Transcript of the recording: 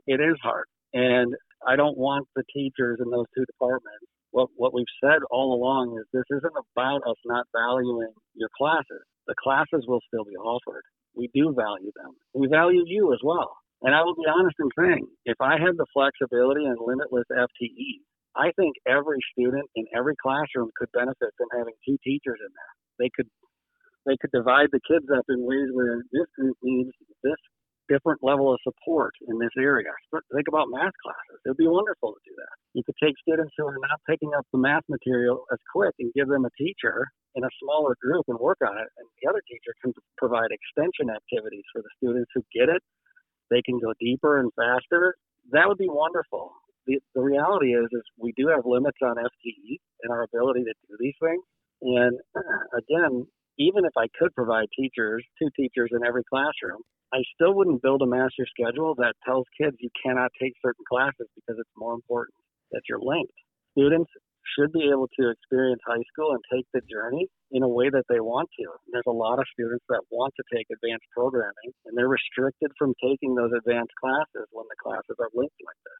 It is hard. And I don't want the teachers in those two departments. What we've said all along is this isn't about us not valuing your classes. The classes will still be offered. We do value them. We value you as well. And I will be honest in saying, if I had the flexibility and limitless FTE, I think every student in every classroom could benefit from having two teachers in there. They could divide the kids up in ways where this group needs this different level of support in this area. Think about math classes. It would be wonderful to do that. You could take students who are not picking up the math material as quick and give them a teacher in a smaller group and work on it. And the other teacher can provide extension activities for the students who get it. They can go deeper and faster. That would be wonderful. The reality is we do have limits on FTE and our ability to do these things. And again, even if I could provide teachers, two teachers in every classroom, I still wouldn't build a master schedule that tells kids you cannot take certain classes because it's more important that you're linked. Students should be able to experience high school and take the journey in a way that they want to. There's a lot of students that want to take advanced programming, and they're restricted from taking those advanced classes when the classes are linked like this.